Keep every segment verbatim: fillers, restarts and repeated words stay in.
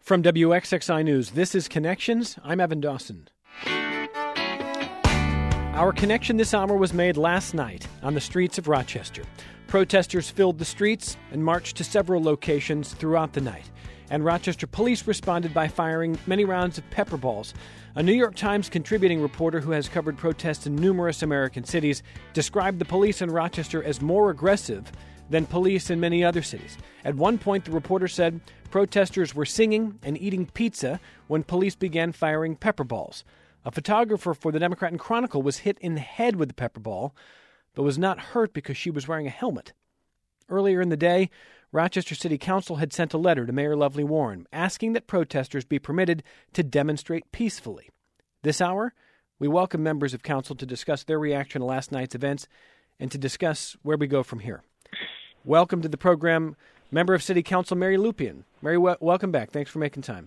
From W X X I News, this is Connections. I'm Evan Dawson. Our connection this hour was made last night on the streets of Rochester. Protesters filled the streets and marched to several locations throughout the night. And Rochester police responded by firing many rounds of pepper balls. A New York Times contributing reporter who has covered protests in numerous American cities described the police in Rochester as more aggressive than police in many other cities. At one point, the reporter said protesters were singing and eating pizza when police began firing pepper balls. A photographer for the Democrat and Chronicle was hit in the head with the pepper ball, but was not hurt because she was wearing a helmet. Earlier in the day, Rochester City Council had sent a letter to Mayor Lovely Warren asking that protesters be permitted to demonstrate peacefully. This hour, we welcome members of council to discuss their reaction to last night's events and to discuss where we go from here. Welcome to the program, Member of City Council Mary Lupien. Mary, w- welcome back. Thanks for making time.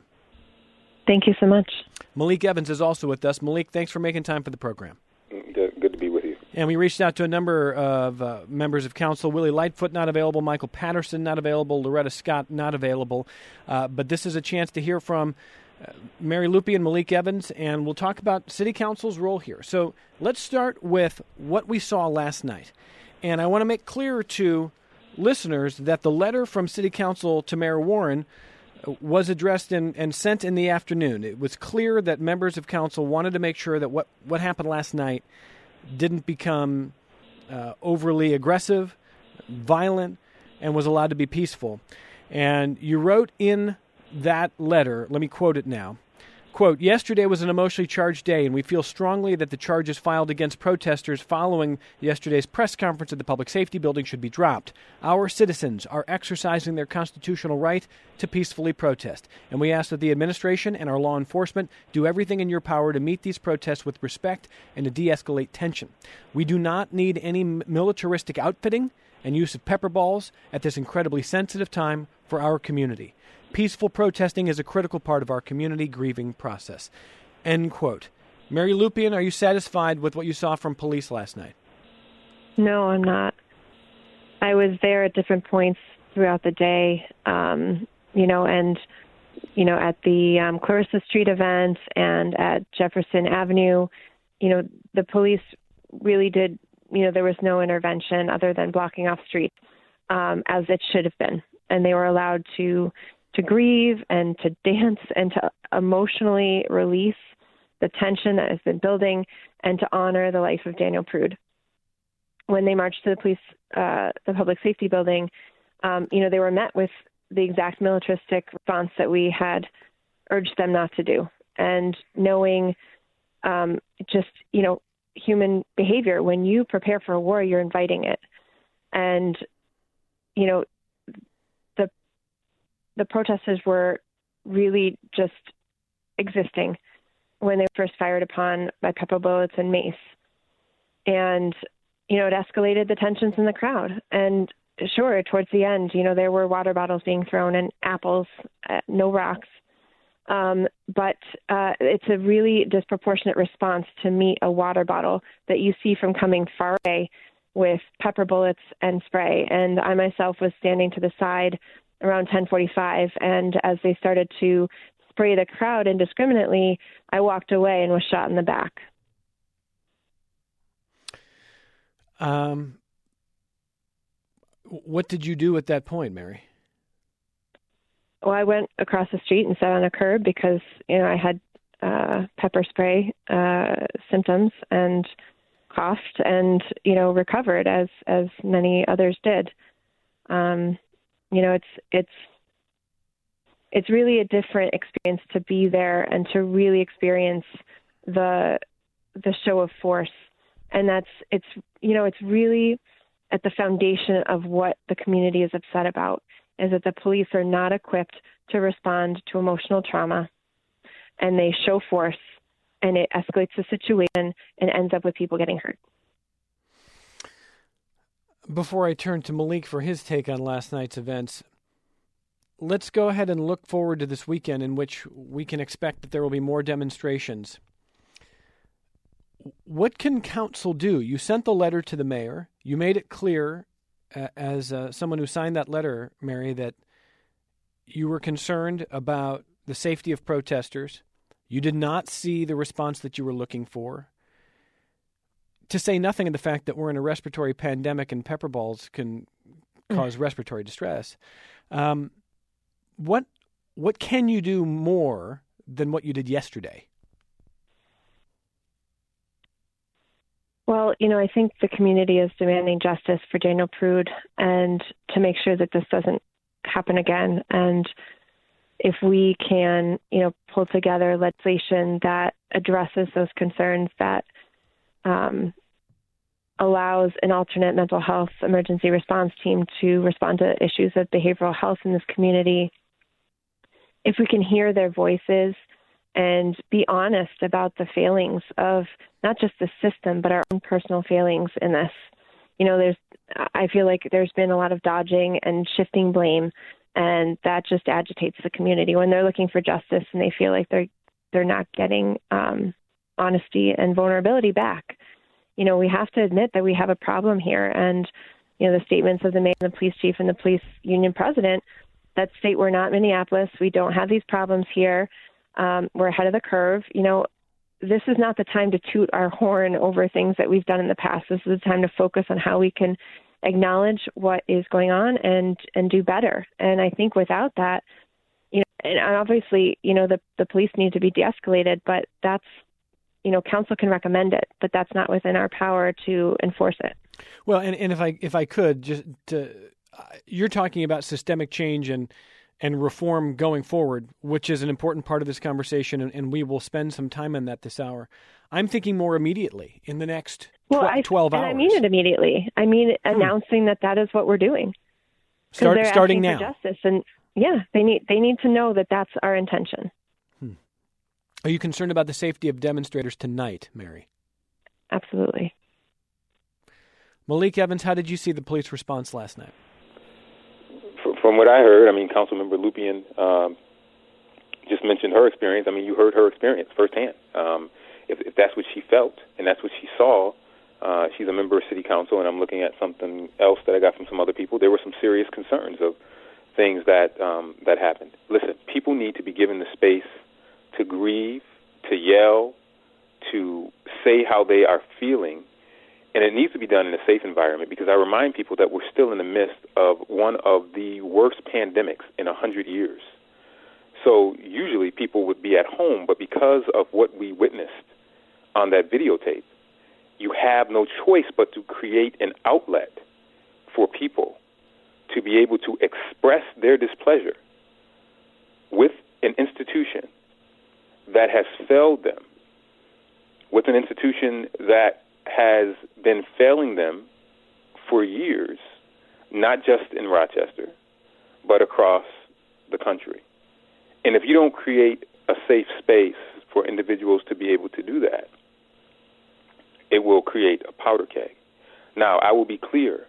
Thank you so much. Malik Evans is also with us. Malik, thanks for making time for the program. Good to be with you. And we reached out to a number of uh, members of council. Willie Lightfoot not available, Michael Patterson not available, Loretta Scott not available. Uh, but this is a chance to hear from uh, Mary Lupien and Malik Evans, and we'll talk about City Council's role here. So let's start with what we saw last night. And I want to make clear to listeners that the letter from City Council to Mayor Warren was addressed in, and sent in the afternoon. It was clear that members of council wanted to make sure that what, what happened last night didn't become uh, overly aggressive, violent, and was allowed to be peaceful. And you wrote in that letter, let me quote it now, quote, "Yesterday was an emotionally charged day, and we feel strongly that the charges filed against protesters following yesterday's press conference at the Public Safety Building should be dropped. Our citizens are exercising their constitutional right to peacefully protest, and we ask that the administration and our law enforcement do everything in your power to meet these protests with respect and to de-escalate tension. We do not need any militaristic outfitting and use of pepper balls at this incredibly sensitive time for our community. Peaceful protesting is a critical part of our community grieving process." End quote. Mary Lupien, are you satisfied with what you saw from police last night? No, I'm not. I was there at different points throughout the day, um, you know, and, you know, at the um, Clarissa Street event and at Jefferson Avenue, you know, the police really did, you know, there was no intervention other than blocking off streets, um, as it should have been. And they were allowed to to grieve and to dance and to emotionally release the tension that has been building and to honor the life of Daniel Prude. When they marched to the police, uh, the Public Safety Building, um, you know, they were met with the exact militaristic response that we had urged them not to do. And knowing um, just, you know, human behavior, when you prepare for a war, you're inviting it. And, you know, the protesters were really just existing when they were first fired upon by pepper bullets and mace. And, you know, it escalated the tensions in the crowd. And sure, towards the end, you know, there were water bottles being thrown and apples, uh, no rocks. Um, but uh, it's a really disproportionate response to meet a water bottle that you see from coming far away with pepper bullets and spray. And I myself was standing to the side around ten forty-five, and as they started to spray the crowd indiscriminately, I walked away and was shot in the back. Um, what did you do at that point, Mary? Well, I went across the street and sat on a curb because, you know, I had uh, pepper spray uh, symptoms and coughed and, you know, recovered as, as many others did. Um, You know, it's it's it's really a different experience to be there and to really experience the the show of force. And that's it's you know, it's really at the foundation of what the community is upset about, is that the police are not equipped to respond to emotional trauma, and they show force, and it escalates the situation and ends up with people getting hurt. Before I turn to Malik for his take on last night's events, let's go ahead and look forward to this weekend in which we can expect that there will be more demonstrations. What can council do? You sent the letter to the mayor. You made it clear uh, as uh, someone who signed that letter, Mary, that you were concerned about the safety of protesters. You did not see the response that you were looking for. To say nothing of the fact that we're in a respiratory pandemic and pepper balls can cause respiratory distress. Um, what what can you do more than what you did yesterday? Well, you know, I think the community is demanding justice for Daniel Prude and to make sure that this doesn't happen again. And if we can, you know, pull together legislation that addresses those concerns, that um, allows an alternate mental health emergency response team to respond to issues of behavioral health in this community, if we can hear their voices and be honest about the failings of not just the system, but our own personal failings in this. You know, there's, I feel like there's been a lot of dodging and shifting blame, and that just agitates the community when they're looking for justice and they feel like they're, they're not getting um, honesty and vulnerability back. You know, we have to admit that we have a problem here. And, you know, the statements of the mayor, the police chief, and the police union president that state we're not Minneapolis, we don't have these problems here, um, we're ahead of the curve. You know, this is not the time to toot our horn over things that we've done in the past. This is the time to focus on how we can acknowledge what is going on and, and do better. And I think without that, you know, and obviously, you know, the, the police need to be de-escalated, but that's, you know, council can recommend it, but that's not within our power to enforce it. Well, and, and if I if I could, just to, uh, you're talking about systemic change and and reform going forward, which is an important part of this conversation, and, and we will spend some time on that this hour. I'm thinking more immediately in the next tw- well, I, twelve and hours. I mean it immediately. I mean hmm. announcing that that is what we're doing. Start they're starting asking now. For justice, and yeah, they need they need to know that that's our intention. Hmm. Are you concerned about the safety of demonstrators tonight, Mary? Absolutely. Malik Evans, how did you see the police response last night? From what I heard, I mean, Councilmember Lupien um, just mentioned her experience. I mean, you heard her experience firsthand. Um, if, if that's what she felt and that's what she saw, uh, she's a member of City Council, and I'm looking at something else that I got from some other people. There were some serious concerns of things that um, that happened. Listen, people need to be given the space to grieve, to yell, to say how they are feeling. And it needs to be done in a safe environment, because I remind people that we're still in the midst of one of the worst pandemics in a hundred years. So usually people would be at home, but because of what we witnessed on that videotape, you have no choice but to create an outlet for people to be able to express their displeasure with an institution that has failed them, with an institution that has been failing them for years, not just in Rochester, but across the country. And if you don't create a safe space for individuals to be able to do that, it will create a powder keg. Now, I will be clear.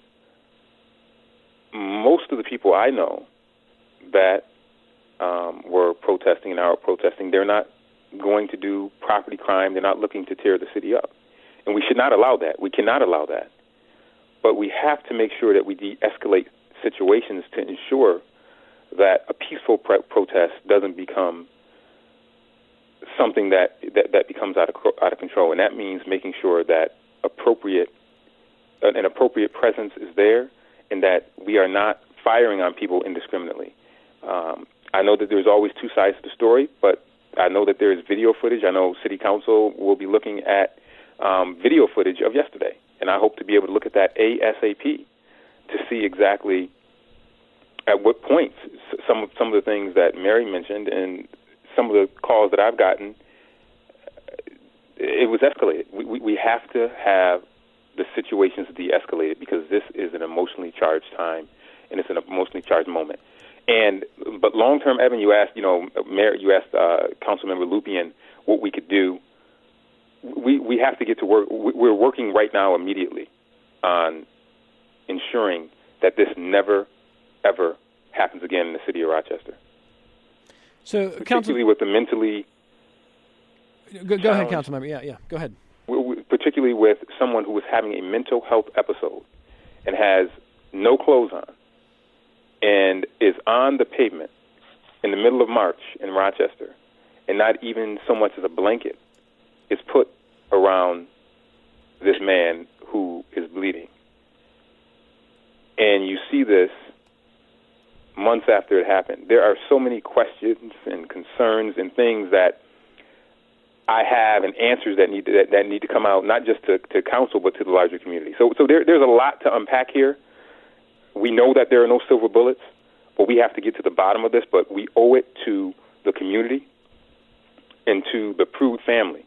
Most of the people I know that um, were protesting and are protesting, they're not going to do property crime. They're not looking to tear the city up. And we should not allow that. We cannot allow that. But we have to make sure that we de-escalate situations to ensure that a peaceful pre- protest doesn't become something that, that, that becomes out of out of control. And that means making sure that appropriate an appropriate presence is there, and that we are not firing on people indiscriminately. Um, I know that there's always two sides to the story, but I know that there is video footage. I know City Council will be looking at Um, video footage of yesterday, and I hope to be able to look at that ASAP to see exactly at what points some of some of the things that Mary mentioned and some of the calls that I've gotten, it was escalated. We, we, we have to have the situations de-escalated, because this is an emotionally charged time, and it's an emotionally charged moment. And but long-term, Evan, you asked, you know, Mary, you asked uh, Councilmember Lupien what we could do. We we have to get to work. We're working right now immediately on ensuring that this never, ever happens again in the city of Rochester. So, particularly Council, with the mentally go, go ahead, Councilmember. Yeah, yeah, go ahead. Particularly with someone who is having a mental health episode and has no clothes on and is on the pavement in the middle of March in Rochester, and not even so much as a blanket is put around this man who is bleeding. And you see this months after it happened. There are so many questions and concerns and things that I have and answers that need to, that, that need to come out, not just to, to council, but to the larger community. So, so there, there's a lot to unpack here. We know that there are no silver bullets, but we have to get to the bottom of this. But we owe it to the community and to the Prude family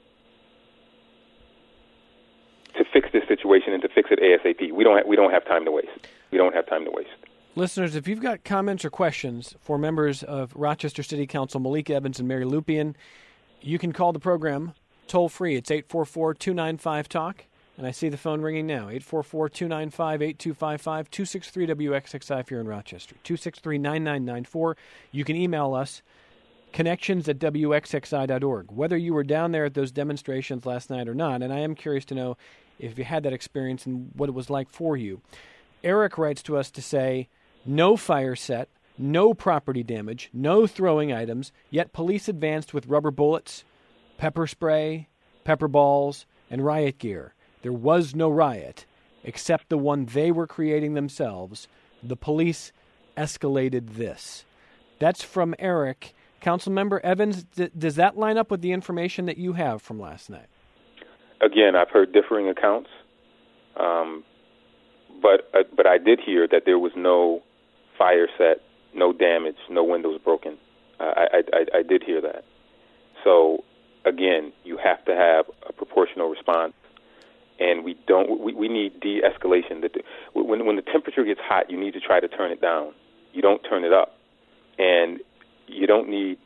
to fix this situation and to fix it ASAP. We don't ha- we don't have time to waste. We don't have time to waste. Listeners, if you've got comments or questions for members of Rochester City Council Malik Evans and Mary Lupien, you can call the program toll-free. It's eight four four, two nine five, talk. And I see the phone ringing now, eight four four, two nine five, eight two five five, two six three W X X I if you're in Rochester, two six three, nine nine nine four. You can email us, connections at W X X I dot org. Whether you were down there at those demonstrations last night or not, and I am curious to know if you had that experience and what it was like for you. Eric writes to us to say, no fire set, no property damage, no throwing items, yet police advanced with rubber bullets, pepper spray, pepper balls, and riot gear. There was no riot, except the one they were creating themselves. The police escalated this. That's from Eric. Councilmember Evans, d- does that line up with the information that you have from last night? Again, I've heard differing accounts, um, but uh, but I did hear that there was no fire set, no damage, no windows broken. Uh, I, I, I did hear that. So, again, you have to have a proportional response, and we don't. We, we need de-escalation. When when the temperature gets hot, you need to try to turn it down. You don't turn it up, and you don't need.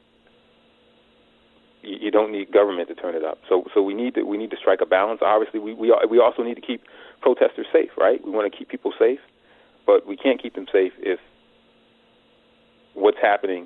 You don't need government to turn it up. So, so we need to we need to strike a balance. Obviously, we we we also need to keep protesters safe, right? We want to keep people safe, but we can't keep them safe if what's happening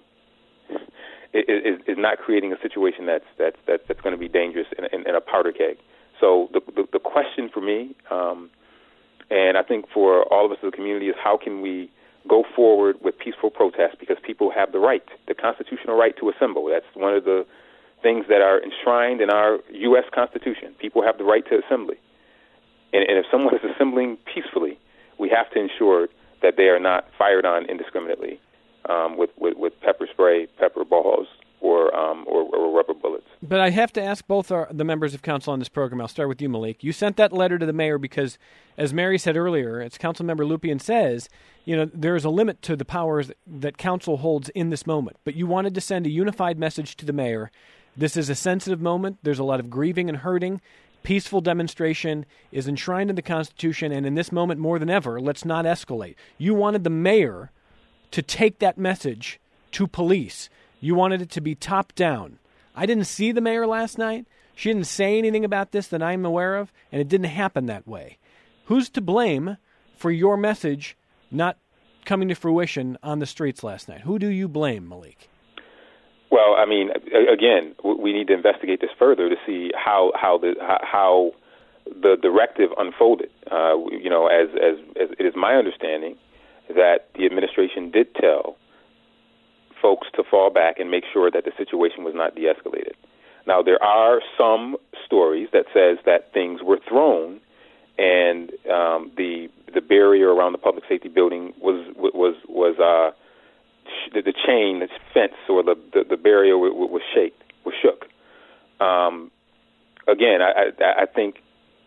is, is not creating a situation that's that's that's, that's going to be dangerous in, in, in a powder keg. So, the the, the question for me, um, and I think for all of us as a community, is how can we go forward with peaceful protests, because people have the right, the constitutional right to assemble. That's one of the things that are enshrined in our U S Constitution. People have the right to assembly. And, and if someone is assembling peacefully, we have to ensure that they are not fired on indiscriminately um, with, with, with pepper spray, pepper balls, or, um, or, or rubber bullets. But I have to ask both our, the members of council on this program. I'll start with you, Malik. You sent that letter to the mayor because, as Mary said earlier, as Councilmember Lupien says, you know, there is a limit to the powers that council holds in this moment. But you wanted to send a unified message to the mayor. This is a sensitive moment. There's a lot of grieving and hurting. Peaceful demonstration is enshrined in the Constitution, and in this moment more than ever, let's not escalate. You wanted the mayor to take that message to police. You wanted it to be top down. I didn't see the mayor last night. She didn't say anything about this that I'm aware of, and it didn't happen that way. Who's to blame for your message not coming to fruition on the streets last night? Who do you blame, Malik? Well, I mean, again, we need to investigate this further to see how how the how the directive unfolded. Uh, you know, as, as as it is my understanding that the administration did tell folks to fall back and make sure that the situation was not de-escalated. Now, there are some stories that says that things were thrown, and um, the the barrier around the public safety building was was was. Uh, The, the chain, the fence, or the the, the barrier was, was shaked, was shook. Um, again, I, I, I think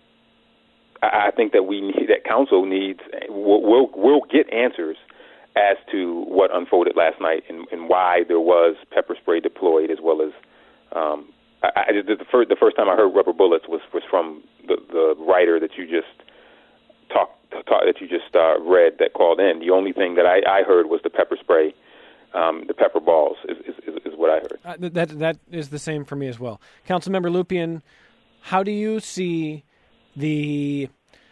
I think that we need, that council needs will will we'll get answers as to what unfolded last night and, and why there was pepper spray deployed, as well as um, I, I, the first the first time I heard rubber bullets was was from the, the writer that you just talked talk, that you just uh, read that called in. The only thing that I, I heard was the pepper spray. Um, the pepper balls is, is, is what I heard. Uh, that that is the same for me as well. Councilmember Lupien, how do you see the,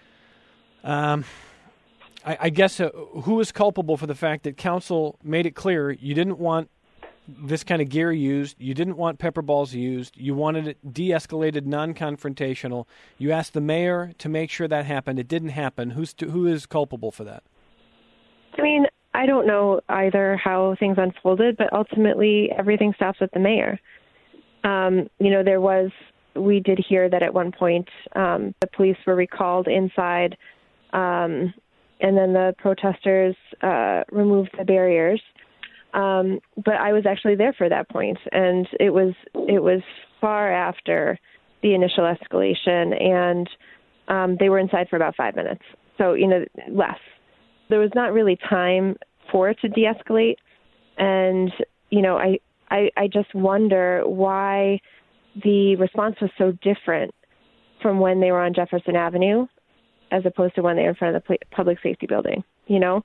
um, I, I guess, uh, who is culpable for the fact that council made it clear you didn't want this kind of gear used, you didn't want pepper balls used, you wanted it de-escalated, non-confrontational. You asked the mayor to make sure that happened. It didn't happen. Who's to, who is culpable for that? I mean, I don't know either how things unfolded, but ultimately everything stops with the mayor. Um, you know, there was, we did hear that at one point um, the police were recalled inside, um, and then the protesters uh, removed the barriers. Um, but I was actually there for that point, and it was it was far after the initial escalation, and um, they were inside for about five minutes. So, you know, less. There was not really time for it to de-escalate, and you know, I. I, I just wonder why the response was so different from when they were on Jefferson Avenue as opposed to when they were in front of the public safety building. You know,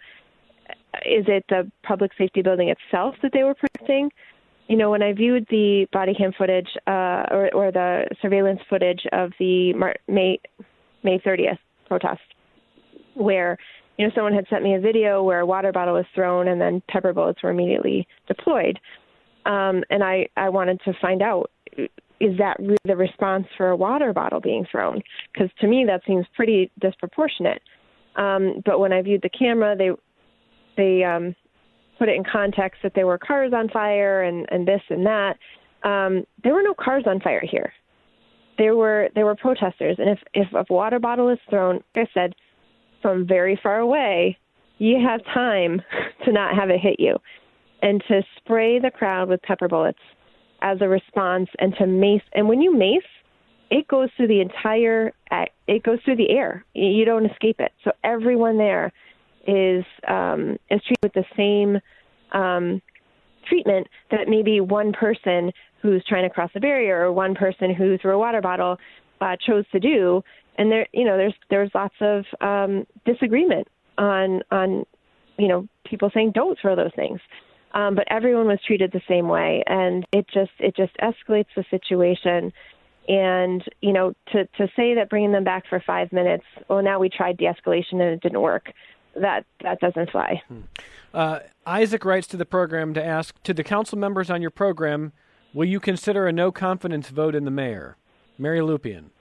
is it the public safety building itself that they were protecting? You know, when I viewed the body cam footage uh, or, or the surveillance footage of the Mar- May May thirtieth protest, where, you know, someone had sent me a video where a water bottle was thrown and then pepper bullets were immediately deployed. Um, and I, I wanted to find out, is that really the response for a water bottle being thrown? Because to me, that seems pretty disproportionate. Um, but when I viewed the camera, they they um, put it in context that there were cars on fire and, and this and that. Um, there were no cars on fire here. There were there were protesters. And if, if a water bottle is thrown, like I said, from very far away, you have time to not have it hit you. And to spray the crowd with pepper bullets as a response, and to mace. And when you mace, it goes through the entire, it goes through the air. You don't escape it. So everyone there is um, is treated with the same um, treatment that maybe one person who's trying to cross a barrier or one person who threw a water bottle uh, chose to do. And there, you know, there's there's lots of um, disagreement on on, you know, people saying don't throw those things. Um, but everyone was treated the same way, and it just it just escalates the situation. And, you know, to, to say that bringing them back for five minutes, well, now we tried de-escalation and it didn't work, that that doesn't fly. Hmm. Uh, Isaac writes to the program to ask, to the council members on your program, will you consider a no-confidence vote in the mayor? Mary Lupien.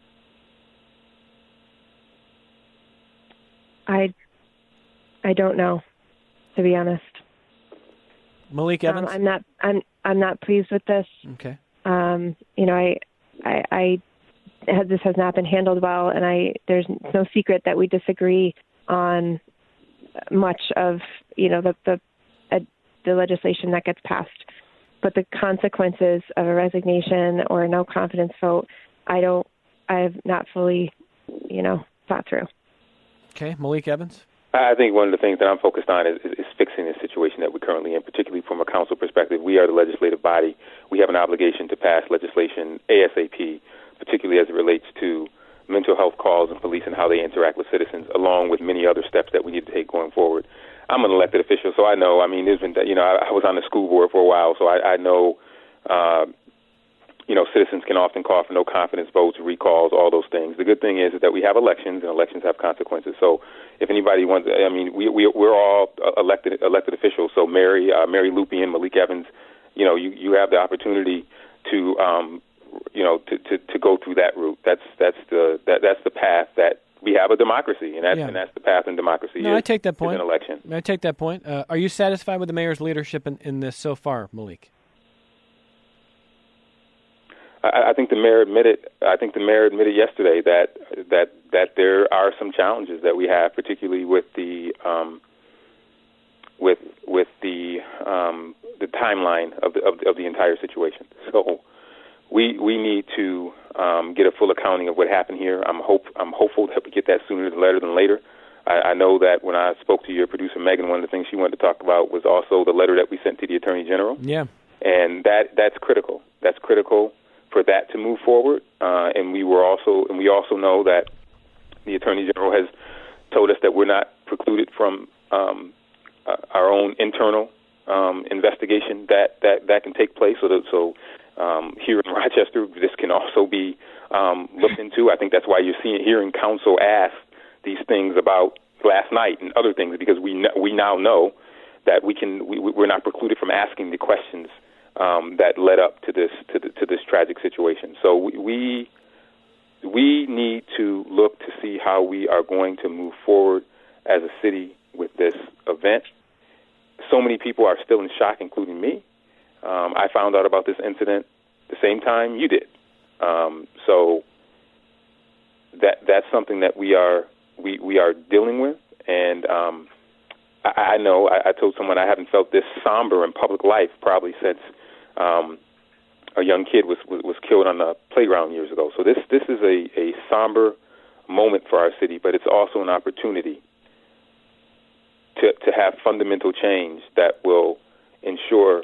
I, I don't know, to be honest. Malik Evans? Um, I'm not. I'm. I'm not pleased with this. Okay. Um, you know, I, I, I, this has not been handled well, and I. There's no secret that we disagree on much of, you know, the the, uh, the legislation that gets passed, but the consequences of a resignation or a no confidence vote, I don't. I have not fully, you know, thought through. Okay, Malik Evans. I think one of the things that I'm focused on is, is fixing the situation that we're currently in, particularly from a council perspective. We are the legislative body. We have an obligation to pass legislation ASAP, particularly as it relates to mental health calls and police and how they interact with citizens, along with many other steps that we need to take going forward. I'm an elected official, so I know, I mean, there's been, you know, I, I was on the school board for a while, so I, I know, uh, you know, citizens can often call for no confidence votes, recalls, all those things. The good thing is that we have elections, and elections have consequences. So if anybody wants, I mean, we, we, we're all elected elected officials. So Mary, uh, Mary Lupien, Malik Evans, you know, you, you have the opportunity to, um, you know, to, to, to go through that route. That's that's the that, that's the path that we have a democracy, and that's yeah. and that's the path in democracy. No, is, I take that point. Is an election. I take that point. Uh, are you satisfied with the mayor's leadership in, in this so far, Malik? I, I think the mayor admitted. I think the mayor admitted yesterday that that that there are some challenges that we have, particularly with the um, with with the um, the timeline of the of, of the entire situation. So we we need to um, get a full accounting of what happened here. I'm hope I'm hopeful that we get that sooner rather than later. I, I know that when I spoke to your producer Megan, one of the things she wanted to talk about was also the letter that we sent to the Attorney General. Yeah, and that that's critical. That's critical for that to move forward. Uh, and we were also, and we also know that the Attorney General has told us that we're not precluded from um, uh, our own internal um, investigation that, that, that can take place. So, that, so um, here in Rochester, this can also be um, looked into. I think that's why you're seeing hearing counsel ask these things about last night and other things, because we kn- we now know that we can we, we're not precluded from asking the questions Um, that led up to this to, the, to this tragic situation. So we, we we need to look to see how we are going to move forward as a city with this event, so many people are still in shock, including me. Um, I found out about this incident the same time you did. Um, so that that's something that we are we, we are dealing with. And um, I, I know I, I told someone I haven't felt this somber in public life probably since um, a young kid was, was was killed on the playground years ago. So this this is a, a somber moment for our city, but it's also an opportunity to to have fundamental change that will ensure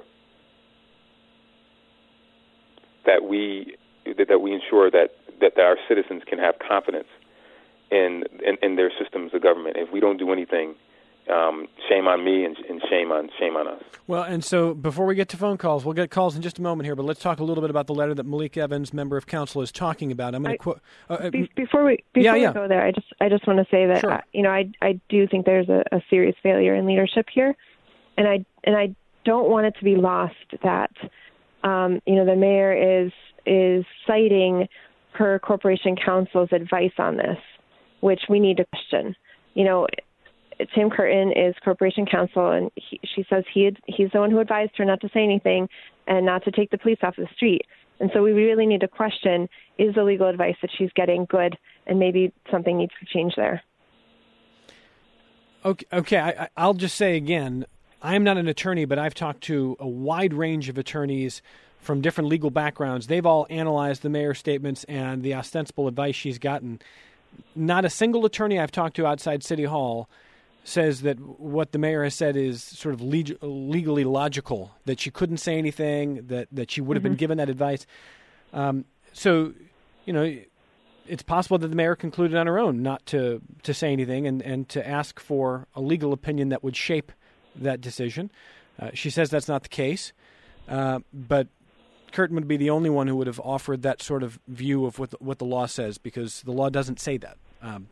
that we that, that we ensure that, that our citizens can have confidence in, in in their systems of government. If we don't do anything, um, shame on me and, and shame on shame on us. Well, and so before we get to phone calls, we'll get calls in just a moment here, but let's talk a little bit about the letter that Malik Evans, member of council, is talking about. I'm going to quote. Uh, be, before we before yeah, yeah. we go there, I just I just want to say that sure. I, you know I I do think there's a, a serious failure in leadership here, and I and I don't want it to be lost that um, you know the mayor is is citing her corporation counsel's advice on this, which we need to question. You know, Tim Curtin is corporation counsel, and he, she says he had, he's the one who advised her not to say anything and not to take the police off the street. And so we really need to question, is the legal advice that she's getting good, and maybe something needs to change there. Okay, okay. I, I'll just say again, I'm not an attorney, but I've talked to a wide range of attorneys from different legal backgrounds. They've all analyzed the mayor's statements and the ostensible advice she's gotten. Not a single attorney I've talked to outside City Hall says that what the mayor has said is sort of leg- legally logical, that she couldn't say anything, that, that she would have mm-hmm. been given that advice. Um, so, you know, it's possible that the mayor concluded on her own not to, to say anything and, and to ask for a legal opinion that would shape that decision. Uh, she says that's not the case, uh, but Curtin would be the only one who would have offered that sort of view of what the, what the law says, because the law doesn't say that. Um,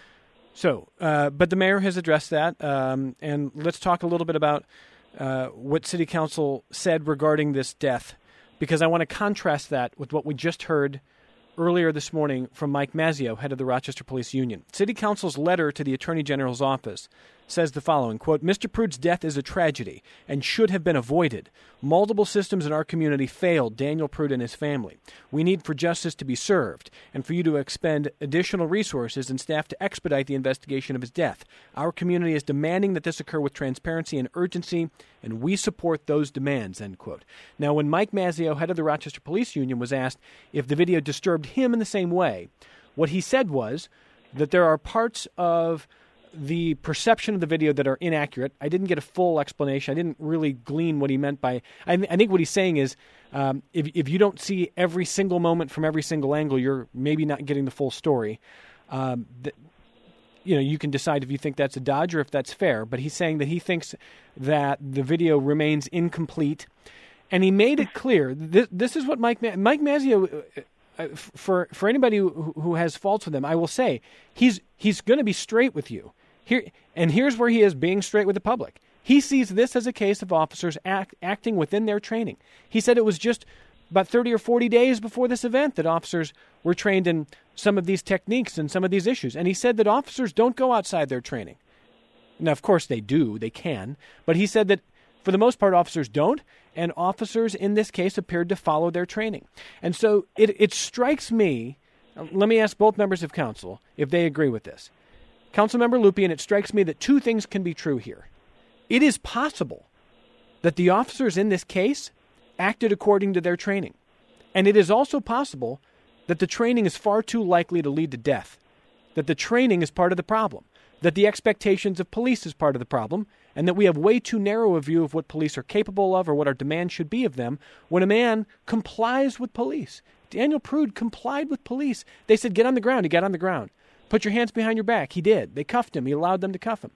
so, uh, but the mayor has addressed that, um, and let's talk a little bit about uh, what City Council said regarding this death, because I want to contrast that with what we just heard earlier this morning from Mike Mazzeo, head of the Rochester Police Union. City Council's letter to the Attorney General's office says the following, quote, Mister Prude's death is a tragedy and should have been avoided. Multiple systems in our community failed Daniel Prude and his family. We need for justice to be served and for you to expend additional resources and staff to expedite the investigation of his death. Our community is demanding that this occur with transparency and urgency, and we support those demands, end quote. Now, when Mike Mazzeo, head of the Rochester Police Union, was asked if the video disturbed him in the same way, what he said was that there are parts of the perception of the video that are inaccurate. I didn't get a full explanation. I didn't really glean what he meant by. I, th- I think what he's saying is, um, if if you don't see every single moment from every single angle, you're maybe not getting the full story. Um, th- you know, you can decide if you think that's a dodge or if that's fair. But he's saying that he thinks that the video remains incomplete, and he made it clear. This, this is what Mike Ma- Mike Mazzeo. Uh, for for anybody who, who has faults with him, I will say he's he's going to be straight with you. Here, and here's where he is being straight with the public. He sees this as a case of officers act, acting within their training. He said it was just about thirty or forty days before this event that officers were trained in some of these techniques and some of these issues. And he said that officers don't go outside their training. Now, of course, they do. They can. But he said that for the most part, officers don't. And officers in this case appeared to follow their training. And so it, it strikes me, let me ask both members of council if they agree with this. Councilmember Lupien, it strikes me that two things can be true here. It is possible that the officers in this case acted according to their training. And it is also possible that the training is far too likely to lead to death, that the training is part of the problem, that the expectations of police is part of the problem, and that we have way too narrow a view of what police are capable of or what our demands should be of them when a man complies with police. Daniel Prude complied with police. They said, get on the ground. He got on the ground. Put your hands behind your back. He did. They cuffed him. He allowed them to cuff him.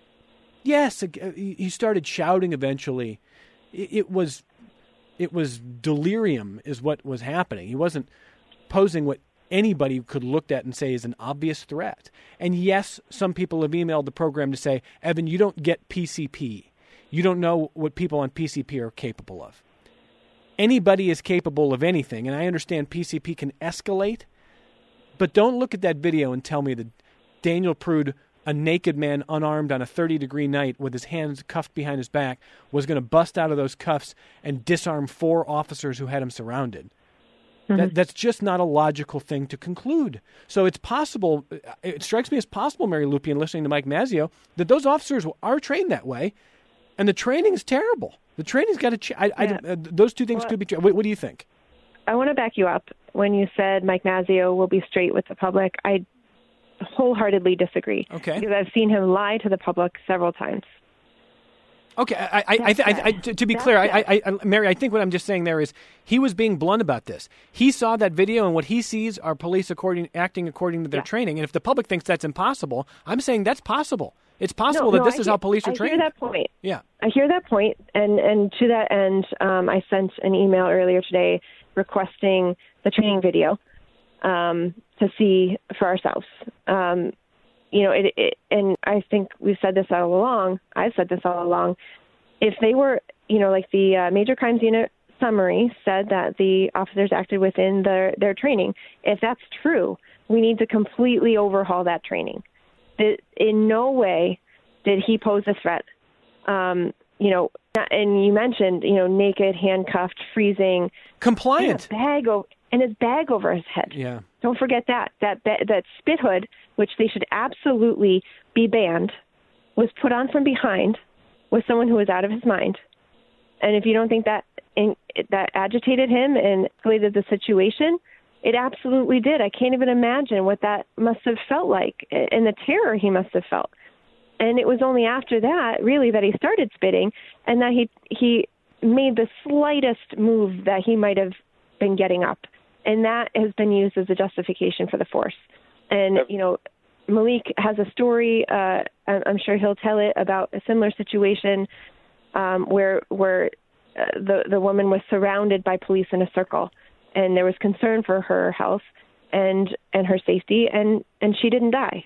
Yes, he started shouting eventually. It was it was delirium is what was happening. He wasn't posing what anybody could look at and say is an obvious threat. And yes, some people have emailed the program to say, Evan, you don't get P C P. You don't know what people on P C P are capable of. Anybody is capable of anything, and I understand P C P can escalate. But don't look at that video and tell me that Daniel Prude a naked man unarmed on a thirty-degree night with his hands cuffed behind his back was going to bust out of those cuffs and disarm four officers who had him surrounded. Mm-hmm. That, that's just not a logical thing to conclude. So it's possible, it strikes me as possible, Mary Lupien, listening to Mike Mazzeo, that those officers are trained that way, and the training is terrible. The training's got to ch- I, yeah. I, uh, those two things well, could be true. What, what do you think? I want to back you up. When you said Mike Mazzeo will be straight with the public, I wholeheartedly disagree. Okay. Because I've seen him lie to the public several times. Okay, I, I, I, I, I, to, to be That's clear, I, I, I, Mary, I think what I'm just saying there is he was being blunt about this. He saw that video, and what he sees are police according, acting according to their yeah. training. And if the public thinks that's impossible, I'm saying that's possible. It's possible no, that no, this I is hear, how police are I trained. I hear that point. Yeah, I hear that point, and and to that end, um, I sent an email earlier today requesting the training video um, to see for ourselves. Um, you know, it, it, and I think we've said this all along. I've said this all along. If they were, you know, like the uh, Major Crimes Unit summary said that the officers acted within their, their training. If that's true, we need to completely overhaul that training. It, in no way did he pose a threat. Um, you know, and you mentioned, you know, naked, handcuffed, freezing. Compliant. And, a bag o- and his bag over his head. Yeah. Don't forget that. That, ba- that spit hood, which they should absolutely be banned, was put on from behind with someone who was out of his mind. And if you don't think that in, that agitated him and escalated the situation, it absolutely did. I can't even imagine what that must have felt like and the terror he must have felt. And it was only after that, really, that he started spitting and that he he made the slightest move that he might have been getting up. And that has been used as a justification for the force. And, you know, Malik has a story, uh, I'm sure he'll tell it, about a similar situation um, where where uh, the, the woman was surrounded by police in a circle, and there was concern for her health and and her safety, and, and she didn't die.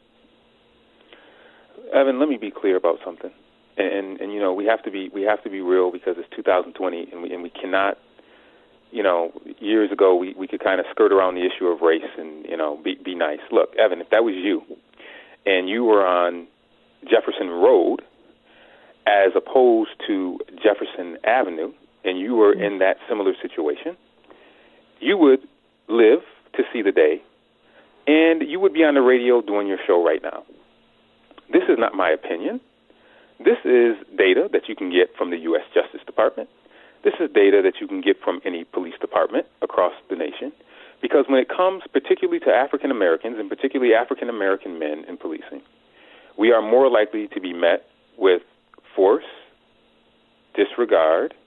Evan, let me be clear about something. And, and, and you know, we have to be we have to be real because it's two thousand twenty, and we, and we cannot, you know, years ago we, we could kind of skirt around the issue of race and, you know, be, be nice. Look, Evan, if that was you and you were on Jefferson Road as opposed to Jefferson Avenue and you were in that similar situation, you would live to see the day and you would be on the radio doing your show right now. This is not my opinion. This is data that you can get from the U S Justice Department. This is data that you can get from any police department across the nation, because when it comes particularly to African Americans and particularly African American men in policing, we are more likely to be met with force, disregard,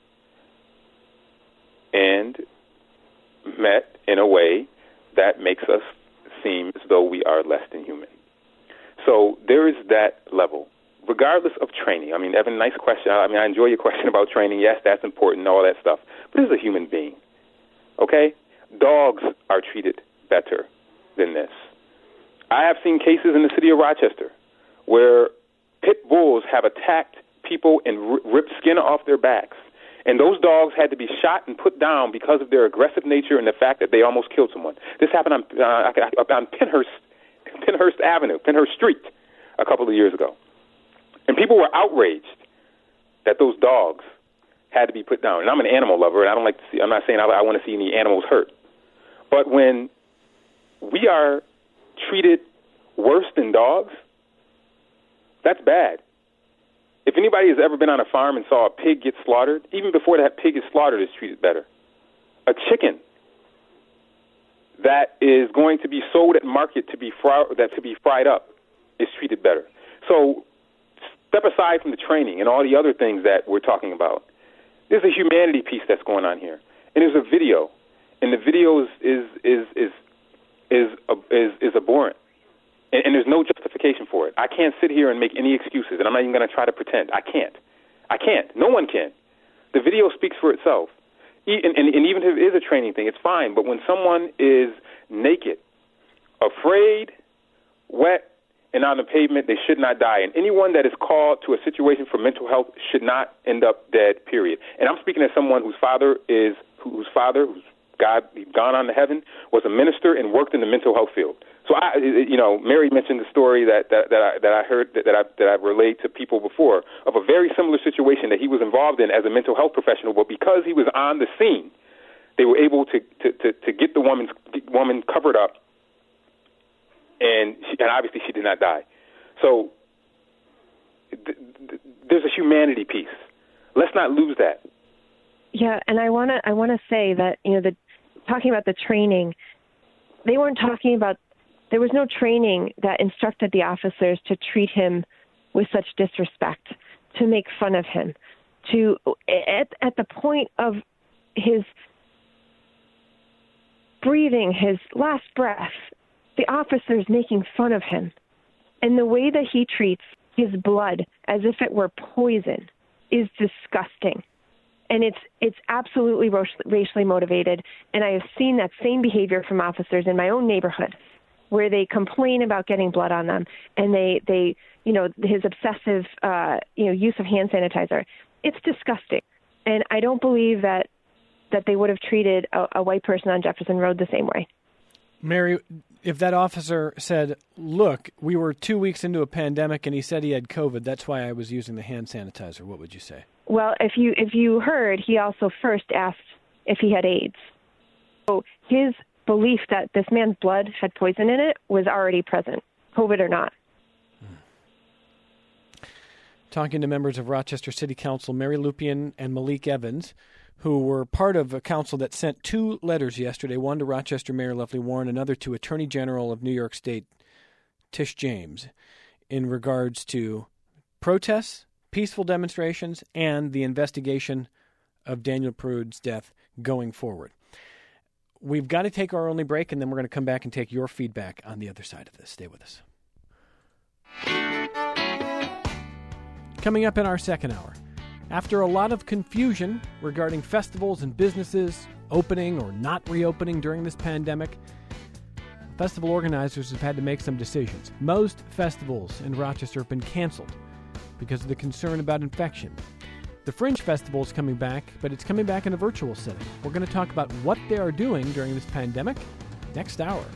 and met in a way that makes us seem as though we are less than human. So there is that level. Regardless of training, I mean, Evan, nice question. I mean, I enjoy your question about training. Yes, that's important, all that stuff. But this is a human being, okay? Dogs are treated better than this. I have seen cases in the city of Rochester where pit bulls have attacked people and r- ripped skin off their backs. And those dogs had to be shot and put down because of their aggressive nature and the fact that they almost killed someone. This happened on, uh, on Penhurst, Penhurst Avenue, Penhurst Street a couple of years ago. And people were outraged that those dogs had to be put down. And I'm an animal lover, and I don't like to see, I'm not saying I, I want to see any animals hurt. But when we are treated worse than dogs, that's bad. If anybody has ever been on a farm and saw a pig get slaughtered, even before that pig is slaughtered, it's treated better. A chicken that is going to be sold at market to be fry, that to be fried up is treated better. So step aside from the training and all the other things that we're talking about. There's a humanity piece that's going on here, and there's a video, and the video is is is is is is, is abhorrent, and, and there's no justification for it. I can't sit here and make any excuses, and I'm not even going to try to pretend. I can't. I can't. No one can. The video speaks for itself, and, and, and even if it is a training thing, it's fine. But when someone is naked, afraid, wet, and on the pavement, they should not die. And anyone that is called to a situation for mental health should not end up dead, period. And I'm speaking as someone whose father is, whose father, who's God, he'd gone on to heaven, was a minister and worked in the mental health field. So, I, you know, Mary mentioned the story that, that, that, I, that I heard, that, that, I, that I've relayed to people before, of a very similar situation that he was involved in as a mental health professional, but because he was on the scene, they were able to, to, to, to get the woman's, woman covered up, and, she, and obviously she did not die. So th- th- there's a humanity piece. Let's not lose that. Yeah, and I want to I want to say that, you know, the talking about the training, they weren't talking about, there was no training that instructed the officers to treat him with such disrespect, to make fun of him, to at at the point of his breathing, his last breath, the officers making fun of him. And the way that he treats his blood as if it were poison is disgusting. And it's it's absolutely racially motivated. And I have seen that same behavior from officers in my own neighborhood, where they complain about getting blood on them, and they, they you know, his obsessive uh, you know, use of hand sanitizer. It's disgusting. And I don't believe that that they would have treated a, a white person on Jefferson Road the same way. Mary, if that officer said, look, we were two weeks into a pandemic and he said he had COVID, that's why I was using the hand sanitizer, what would you say? Well, if you if you heard, he also first asked if he had AIDS. So his belief that this man's blood had poison in it was already present, COVID or not. Hmm. Talking to members of Rochester City Council, Mary Lupien and Malik Evans, who were part of a council that sent two letters yesterday, one to Rochester Mayor Leslie Warren, another to Attorney General of New York State Tish James, in regards to protests, peaceful demonstrations, and the investigation of Daniel Prude's death going forward. We've got to take our only break, and then we're going to come back and take your feedback on the other side of this. Stay with us. Coming up in our second hour, after a lot of confusion regarding festivals and businesses opening or not reopening during this pandemic, festival organizers have had to make some decisions. Most festivals in Rochester have been canceled because of the concern about infection. The Fringe Festival is coming back, but it's coming back in a virtual setting. We're going to talk about what they are doing during this pandemic next hour.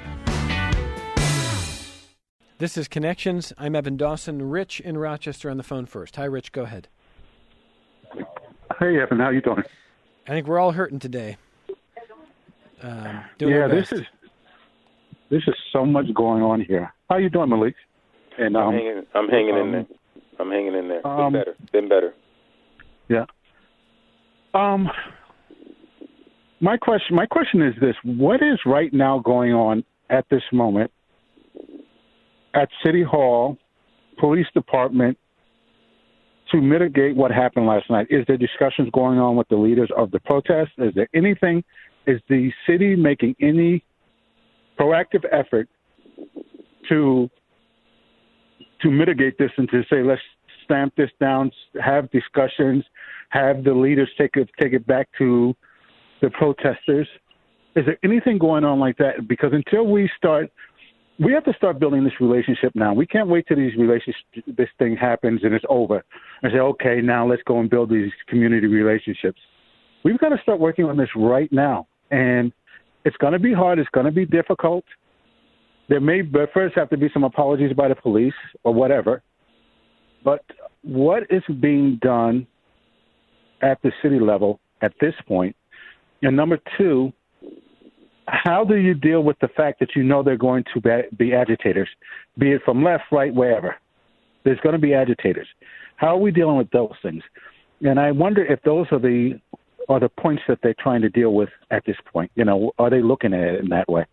This is Connections. I'm Evan Dawson. Rich in Rochester on the phone first. Hi, Rich. Go ahead. Hey, Evan. How you doing? I think we're all hurting today. Um, doing yeah, our best. this is this is so much going on here. How you doing, Malik? And um, I'm hanging. I'm hanging um, in there. I'm hanging in there. Um, Been better. Been better. Yeah. Um. My question. My question is this: what is right now going on at this moment at City Hall, Police Department, to mitigate what happened last night? Is there discussions going on with the leaders of the protest? Is there anything? Is the city making any proactive effort to to mitigate this and to say, let's stamp this down, have discussions, have the leaders take it take it back to the protesters? Is there anything going on like that? Because until we start, we have to start building this relationship now. We can't wait till these relationships, this thing happens and it's over, and say, okay, now let's go and build these community relationships. We've got to start working on this right now, and it's going to be hard. It's going to be difficult. There may first have to be some apologies by the police or whatever, but what is being done at the city level at this point? And number two, how do you deal with the fact that you know they're going to be agitators, be it from left, right, wherever? There's going to be agitators. How are we dealing with those things? And I wonder if those are the are the points that they're trying to deal with at this point. You know, are they looking at it in that way?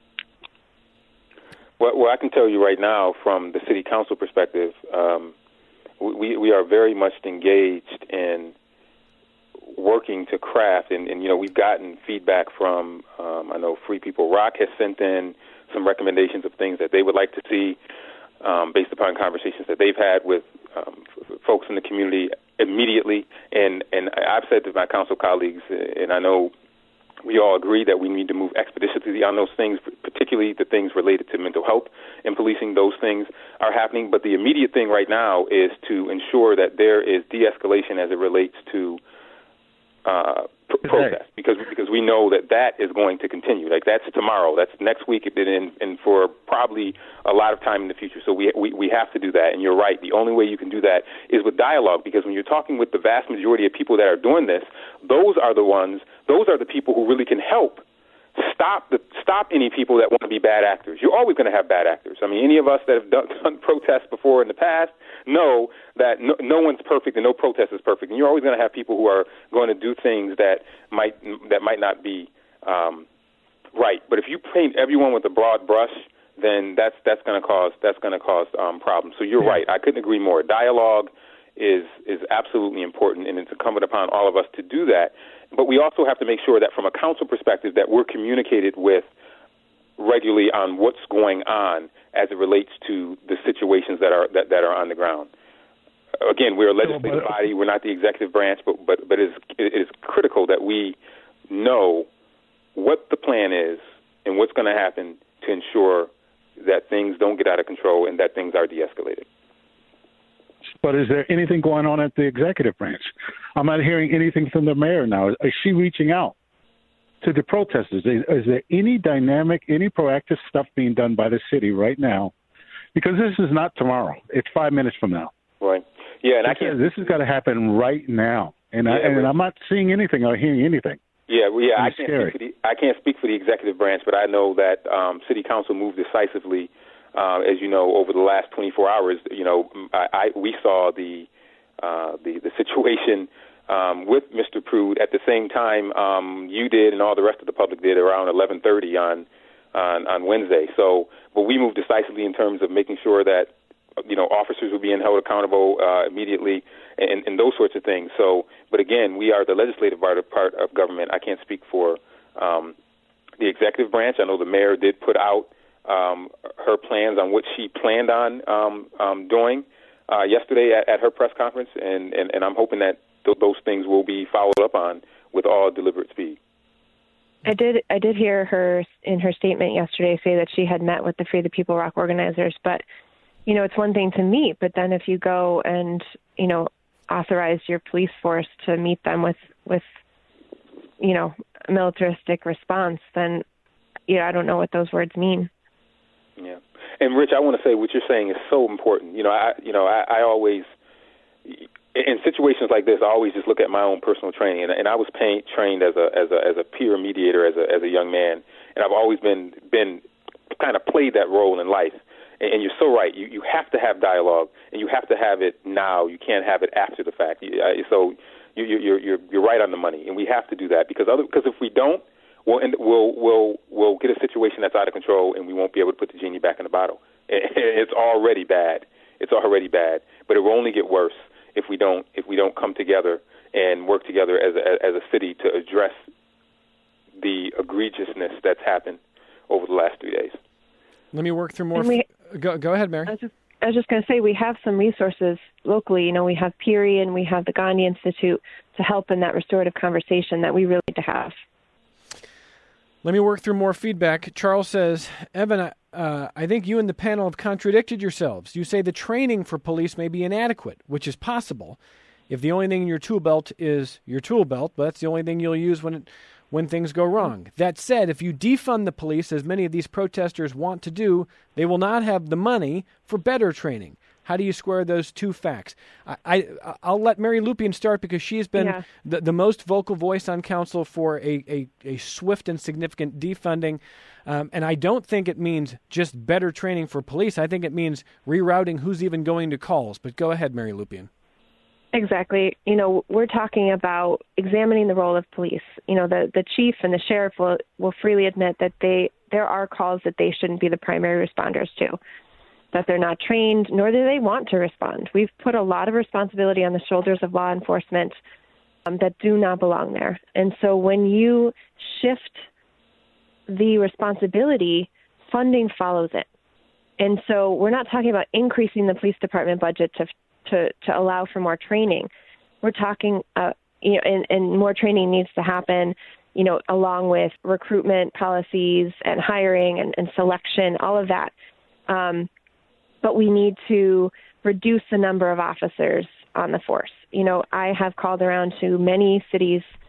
Well, well I can tell you right now, from the city council perspective, um, we we are very much engaged in working to craft, and, and you know, we've gotten feedback from, um, I know Free People Rock has sent in some recommendations of things that they would like to see um, based upon conversations that they've had with um, f- folks in the community immediately. And, and I've said to my council colleagues, and I know we all agree that we need to move expeditiously on those things, particularly the things related to mental health and policing. Those things are happening. But the immediate thing right now is to ensure that there is de-escalation as it relates to uh, pr- protest because because we know that that is going to continue. Like that's tomorrow, that's next week, and, and for probably a lot of time in the future. So we, we we have to do that. And you're right. The only way you can do that is with dialogue, because when you're talking with the vast majority of people that are doing this, those are the ones. Those are the people who really can help stop the stop any people that want to be bad actors. You're always going to have bad actors. I mean, any of us that have done, done protests before in the past know that no, no one's perfect and no protest is perfect. And you're always going to have people who are going to do things that might that might not be um, right. But if you paint everyone with a broad brush, then that's that's going to cause that's going to cause um, problems. So you're yeah. right. I couldn't agree more. Dialogue is is absolutely important, and it's incumbent upon all of us to do that. But we also have to make sure that from a council perspective that we're communicated with regularly on what's going on as it relates to the situations that are that, that are on the ground. Again, we're a legislative body. We're not the executive branch, but but but it is, it is critical that we know what the plan is and what's going to happen to ensure that things don't get out of control and that things are de-escalated. But is there anything going on at the executive branch? I'm not hearing anything from the mayor now. Is she reaching out to the protesters? Is, is there any dynamic, any proactive stuff being done by the city right now? Because this is not tomorrow. It's five minutes from now. Right. Yeah, and this I can't. This has got to happen right now, and yeah, I and right. I'm not seeing anything or hearing anything. Yeah, well, yeah. I can't, scary. speak for the, I can't speak for the executive branch, but I know that um, City Council moved decisively. Uh, as you know, over the last twenty-four hours, you know, I, I we saw the uh, the the situation um, with Mister Prude at the same time um, you did, and all the rest of the public did around eleven thirty on, on on Wednesday. So, but we moved decisively in terms of making sure that you know officers were being held accountable uh, immediately, and, and those sorts of things. So, but again, we are the legislative part of, part of government. I can't speak for um, the executive branch. I know the mayor did put out Um, her plans on what she planned on um, um, doing uh, yesterday at, at her press conference, and, and, and I'm hoping that th- those things will be followed up on with all deliberate speed. I did I did hear her in her statement yesterday say that she had met with the Free the People Rock organizers, but, you know, it's one thing to meet, but then if you go and, you know, authorize your police force to meet them with, with you know, a militaristic response, then, you know, I don't know what those words mean. Yeah, and Rich, I want to say what you're saying is so important. You know, I you know I, I always in situations like this, I always just look at my own personal training, and, and I was pain, trained as a as a as a peer mediator as a as a young man, and I've always been been kind of played that role in life. And, and you're so right. You you have to have dialogue, and you have to have it now. You can't have it after the fact. So you, you're you're you're right on the money, and we have to do that because other because if we don't. We'll, we'll we'll we'll get a situation that's out of control, and we won't be able to put the genie back in the bottle. It's already bad. It's already bad, but it will only get worse if we don't if we don't come together and work together as a, as a city to address the egregiousness that's happened over the last three days. Let me work through more. We, f- go go ahead, Mary. I was just, I was just going to say we have some resources locally. You know, we have Peary and we have the Gandhi Institute to help in that restorative conversation that we really need to have. Let me work through more feedback. Charles says, Evan, uh, I think you and the panel have contradicted yourselves. You say the training for police may be inadequate, which is possible if the only thing in your tool belt is your tool belt, but that's the only thing you'll use when it, when things go wrong. That said, if you defund the police, as many of these protesters want to do, they will not have the money for better training. How do you square those two facts? I, I, I'll let Mary Lupien start because she's been yeah. the, the most vocal voice on council for a, a, a swift and significant defunding. Um, and I don't think it means just better training for police. I think it means rerouting who's even going to calls. But go ahead, Mary Lupien. Exactly. You know, we're talking about examining the role of police. You know, the, the chief and the sheriff will, will freely admit that they there are calls that they shouldn't be the primary responders to, that they're not trained, nor do they want to respond. We've put a lot of responsibility on the shoulders of law enforcement um, that do not belong there. And so when you shift the responsibility, funding follows it. And so we're not talking about increasing the police department budget to to, to allow for more training. We're talking, uh, you know, and, and more training needs to happen, you know, along with recruitment policies and hiring and, and selection, all of that. Um, but we need to reduce the number of officers on the force. You know, I have called around to many cities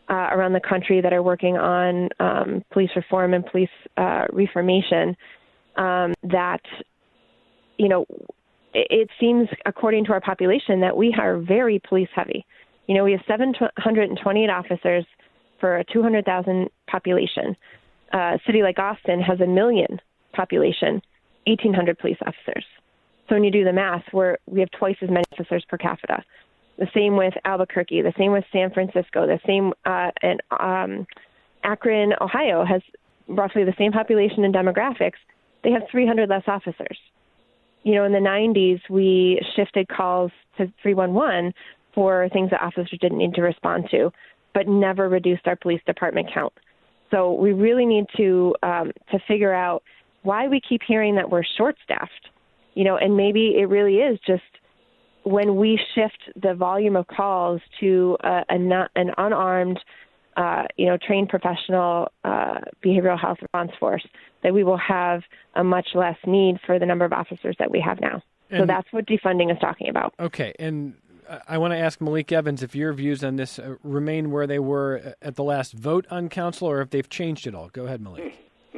uh, around the country that are working on um, police reform and police uh, reformation, um, that, you know, it, it seems, according to our population, that we are very police heavy. You know, we have seven hundred twenty-eight officers for a two hundred thousand population. Uh, a city like Austin has a million population, eighteen hundred police officers. So when you do the math, we're, we have twice as many officers per capita. The same with Albuquerque, the same with San Francisco, the same, uh, and um, Akron, Ohio has roughly the same population and demographics. They have three hundred less officers. You know, in the nineties, we shifted calls to three one one for things that officers didn't need to respond to, but never reduced our police department count. So we really need to um, to figure out why we keep hearing that we're short-staffed. You know, and maybe it really is just when we shift the volume of calls to a, a not, an unarmed, uh, you know, trained professional uh, behavioral health response force, that we will have a much less need for the number of officers that we have now. And so that's what defunding is talking about. Okay, and I want to ask Malik Evans if your views on this uh, remain where they were at the last vote on council, or if they've changed at all. Go ahead, Malik.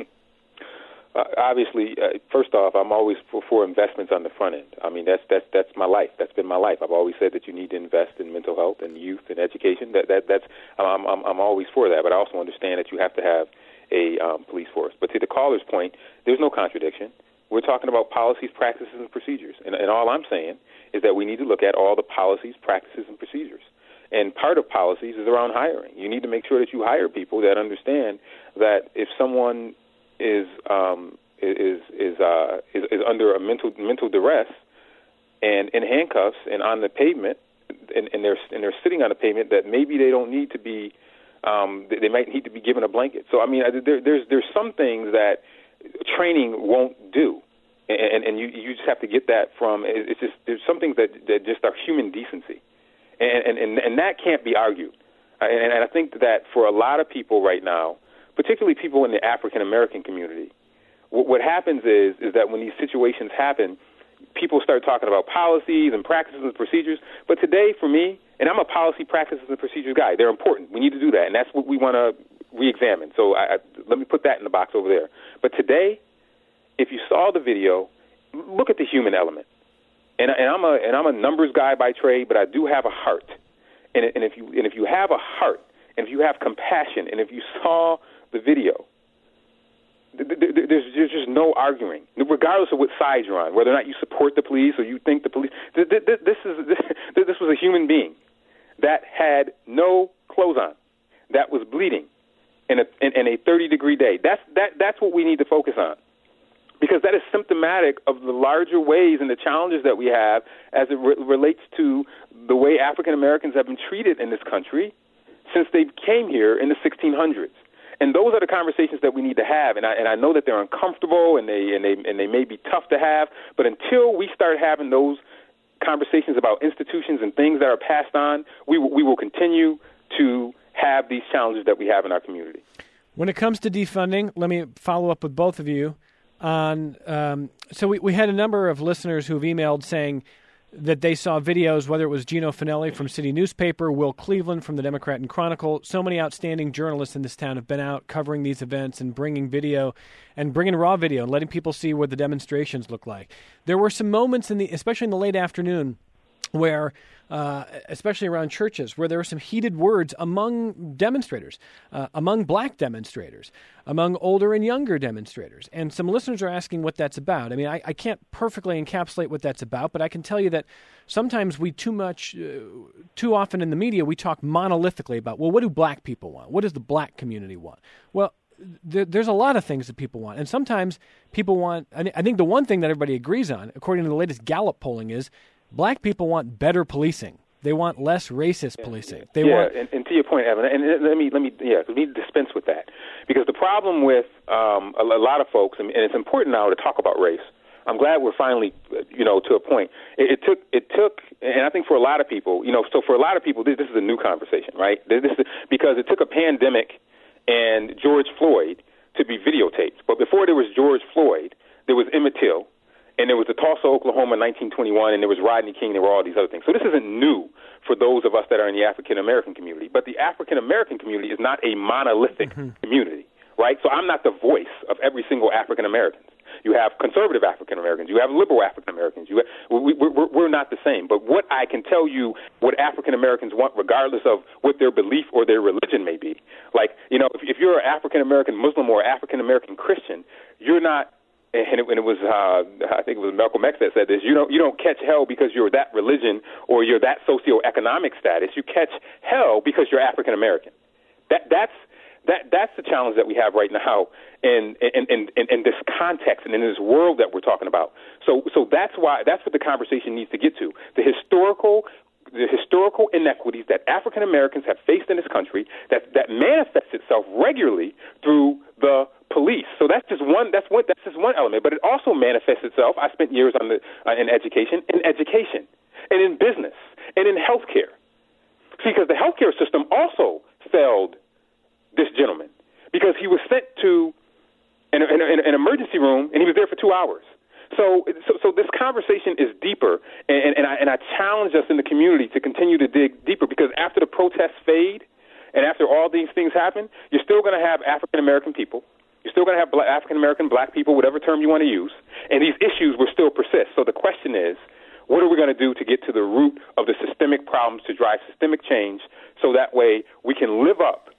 Uh, obviously, uh, first off, I'm always for, for investments on the front end. I mean, that's that's that's my life. That's been my life. I've always said that you need to invest in mental health and youth and education. That that that's I'm I'm, I'm always for that. But I also understand that you have to have a um, police force. But to the caller's point, there's no contradiction. We're talking about policies, practices, and procedures. And, and all I'm saying is that we need to look at all the policies, practices, and procedures. And part of policies is around hiring. You need to make sure that you hire people that understand that if someone is um, is is, uh, is is under a mental mental duress and in handcuffs and on the pavement, and, and they're and they're sitting on the pavement, that maybe they don't need to be um, they might need to be given a blanket. So I mean, there, there's there's some things that training won't do, and and you you just have to get that from. It's just there's some things that, that just are human decency, and and and that can't be argued. And, and I think that for a lot of people right now, particularly people in the African American community, what, what happens is is that when these situations happen, people start talking about policies and practices and procedures. But today, for me, and I'm a policy, practices, and procedures guy, they're important. We need to do that, and that's what we want to re-examine. So I, I, let me put that in the box over there. But today, if you saw the video, look at the human element. And, and I'm a and I'm a numbers guy by trade, but I do have a heart. And, and if you and if you have a heart, and if you have compassion, and if you saw the video, there's, there's just no arguing, regardless of what side you're on, whether or not you support the police or you think the police. This is this was a human being that had no clothes on, that was bleeding in a in, in a thirty degree day. That's that that's what we need to focus on, because that is symptomatic of the larger ways and the challenges that we have as it re- relates to the way African Americans have been treated in this country since they came here in the sixteen hundreds. And those are the conversations that we need to have. And I, and I know that they're uncomfortable and they and they and they may be tough to have. But until we start having those conversations about institutions and things that are passed on, we we will continue to have these challenges that we have in our community. When it comes to defunding, let me follow up with both of you on. Um, so we we had a number of listeners who have emailed saying that they saw videos, whether it was Gino Finelli from City Newspaper, Will Cleveland from the Democrat and Chronicle. So many outstanding journalists in this town have been out covering these events and bringing video and bringing raw video and letting people see what the demonstrations look like. There were some moments, in the, especially in the late afternoon, where, uh, especially around churches, where there were some heated words among demonstrators, uh, among black demonstrators, among older and younger demonstrators. And some listeners are asking what that's about. I mean, I, I can't perfectly encapsulate what that's about, but I can tell you that sometimes we too much, uh, too often in the media, we talk monolithically about, well, what do black people want? What does the black community want? Well, there, there's a lot of things that people want. And sometimes people want, I think the one thing that everybody agrees on, according to the latest Gallup polling, is black people want better policing. They want less racist yeah, policing. They yeah, want, and, and to your point, Evan, and let me let me yeah, we need to dispense with that, because the problem with um, a, a lot of folks, and it's important now to talk about race. I'm glad we're finally, you know, to a point. It, it took it took, and I think for a lot of people, you know, so for a lot of people, this, this is a new conversation, right? This is because it took a pandemic and George Floyd to be videotaped. But before there was George Floyd, there was Emmett Till. and there was the Tulsa, Oklahoma in nineteen twenty-one, and there was Rodney King, there were all these other things. So this isn't new for those of us that are in the African-American community. But the African-American community is not a monolithic mm-hmm. community, right? So I'm not the voice of every single African-American. You have conservative African-Americans. You have liberal African-Americans. You have, we, we're, we're not the same. But what I can tell you what African-Americans want, regardless of what their belief or their religion may be, like, you know, if, if you're an African-American Muslim or African-American Christian, you're not, and it, and it was, uh, I think it was Malcolm X that said this, you don't, you don't catch hell because you're that religion or you're that socioeconomic status. You catch hell because you're African-American. That, that's, That that's the challenge that we have right now in in, in, in in this context and in this world that we're talking about. So so that's why that's what the conversation needs to get to. The historical the historical inequities that African Americans have faced in this country that, that manifests itself regularly through the police. So that's just one that's one that's just one element. But it also manifests itself. I spent years on the uh, in education, in education, and in business, and in healthcare. See, because the healthcare system also failed this gentleman, because he was sent to an, an, an emergency room and he was there for two hours. So, so, so this conversation is deeper, and, and, I, and I challenge us in the community to continue to dig deeper, because after the protests fade and after all these things happen, you're still going to have African American people, you're still going to have black, African American, black people, whatever term you want to use, and these issues will still persist. So the question is, what are we going to do to get to the root of the systemic problems to drive systemic change, so that way we can live up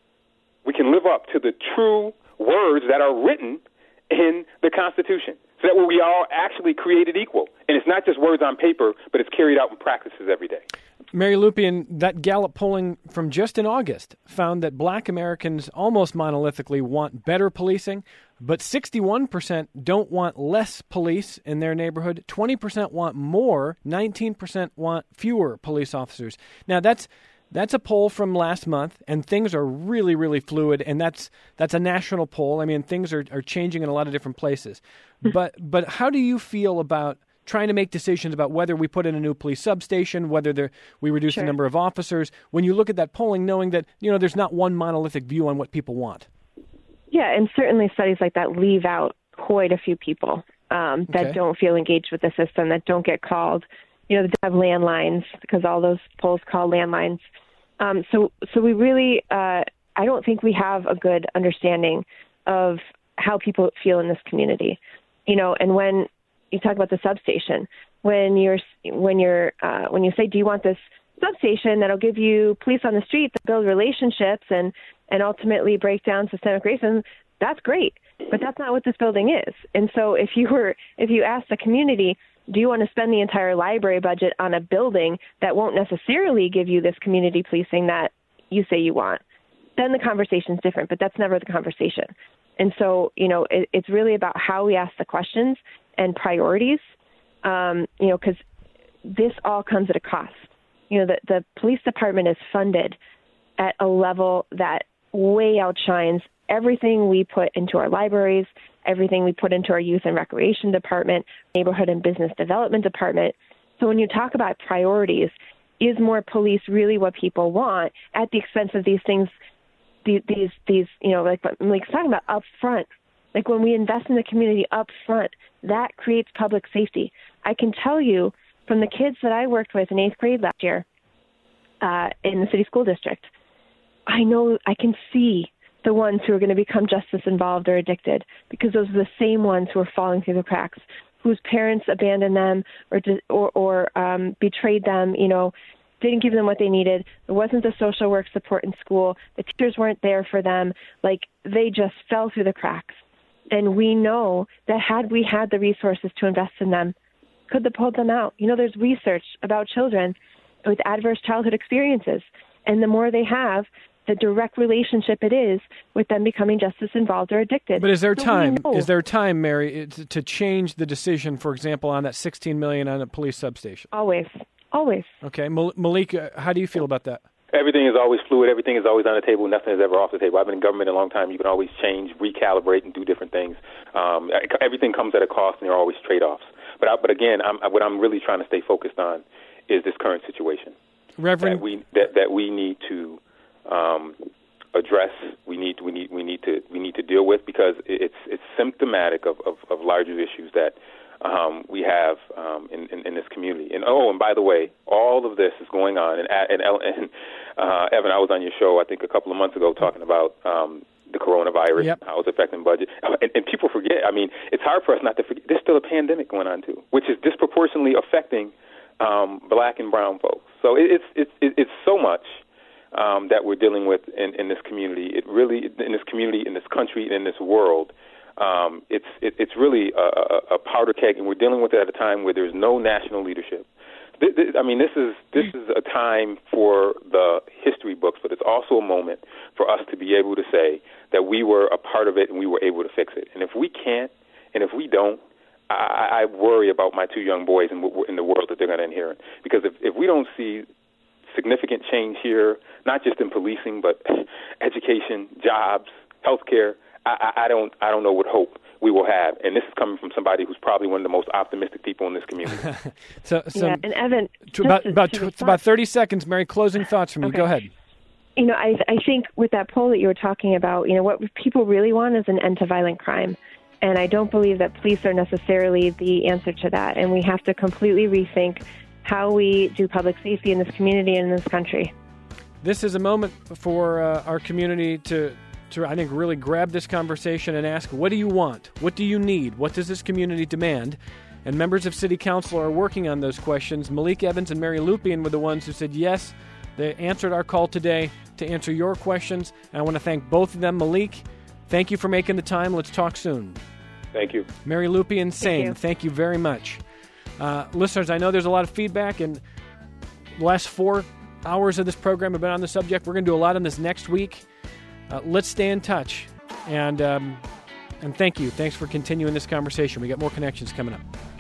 We can live up to the true words that are written in the Constitution, so that way we are actually created equal. And it's not just words on paper, but it's carried out in practices every day. Mary Lupien, that Gallup polling from just in August found that black Americans almost monolithically want better policing, but sixty-one percent don't want less police in their neighborhood, twenty percent want more, nineteen percent want fewer police officers. Now, that's That's a poll from last month, and things are really, really fluid, and that's that's a national poll. I mean, things are, are changing in a lot of different places. But but how do you feel about trying to make decisions about whether we put in a new police substation, whether there, we reduce sure. the number of officers, when you look at that polling, knowing that, you know, there's not one monolithic view on what people want? Yeah, and certainly studies like that leave out quite a few people um, that okay. don't feel engaged with the system, that don't get called. You know, they have landlines, because all those polls call landlines. Um, so, so we really, uh, I don't think we have a good understanding of how people feel in this community. You know, and when you talk about the substation, when you're, when you're, uh, when you say, do you want this substation that'll give you police on the street that build relationships and, and ultimately break down systemic racism, that's great. But that's not what this building is. And so if you were, if you ask the community, do you want to spend the entire library budget on a building that won't necessarily give you this community policing that you say you want? Then the conversation's different, but that's never the conversation. And so, you know, it, it's really about how we ask the questions and priorities, um, you know, because this all comes at a cost. You know, the, the police department is funded at a level that way outshines everything we put into our libraries, everything we put into our youth and recreation department, neighborhood and business development department. So when you talk about priorities, is more police really what people want at the expense of these things, these, these, these you know, like what Malik's talking about up front? Like when we invest in the community up front, that creates public safety. I can tell you from the kids that I worked with in eighth grade last year uh, in the city school district, I know I can see the ones who are going to become justice involved or addicted, because those are the same ones who are falling through the cracks, whose parents abandoned them or or, or um, betrayed them, you know, didn't give them what they needed. There wasn't the social work support in school. The teachers weren't there for them. Like, they just fell through the cracks. And we know that had we had the resources to invest in them, could have pulled them out. You know, there's research about children with adverse childhood experiences, and the more they have, the direct relationship it is with them becoming justice involved or addicted. But is there so time? Is there time, Mary, to change the decision, for example, on that sixteen million dollars on a police substation? Always, always. Okay, Malik, how do you feel about that? Everything is always fluid. Everything is always on the table. Nothing is ever off the table. I've been in government a long time. You can always change, recalibrate, and do different things. Um, everything comes at a cost, and there are always trade-offs. But I, but again, I'm, what I'm really trying to stay focused on is this current situation. Reverend, that we that, that we need to um, address. We need we need we need to we need to deal with, because it's it's symptomatic of, of, of larger issues that um, we have um, in, in, in this community. And oh, and by the way, all of this is going on. And, and, and uh, Evan, I was on your show, I think, a couple of months ago talking about um, the coronavirus, yep. how it's affecting budget. And, and people forget. I mean, it's hard for us not to forget. There's still a pandemic going on, too, which is disproportionately affecting um, black and brown folks. So it, it's, it's, it's so much um, that we're dealing with in, in this community. It really, in this community, in this country, and in this world. Um, it's it, it's really a, a powder keg, and we're dealing with it at a time where there's no national leadership. Th- th- I mean, this is this is a time for the history books, but it's also a moment for us to be able to say that we were a part of it and we were able to fix it. And if we can't, and if we don't, I, I worry about my two young boys and in the world that they're going to inherit. Because if, if we don't see significant change here, not just in policing, but education, jobs, healthcare, I, I don't I don't know what hope we will have. And this is coming from somebody who's probably one of the most optimistic people in this community. so, so yeah, and Evan, to about to, about, to to, about thirty seconds, Mary, closing thoughts from you. Okay. Go ahead. You know, I I think with that poll that you were talking about, you know, what people really want is an end to violent crime. And I don't believe that police are necessarily the answer to that. And we have to completely rethink how we do public safety in this community and in this country. This is a moment for uh, our community to to, I think, really grab this conversation and ask, what do you want? What do you need? What does this community demand? And members of City Council are working on those questions. Malik Evans and Mary Lupien were the ones who said yes. They answered our call today to answer your questions. And I want to thank both of them. Malik, thank you for making the time. Let's talk soon. Thank you. Mary Lupien, same. Thank you, thank you very much. Uh, listeners, I know there's a lot of feedback, and the last four hours of this program have been on the subject. We're going to do a lot on this next week. Uh, let's stay in touch, and um, and thank you. Thanks for continuing this conversation. We got more connections coming up.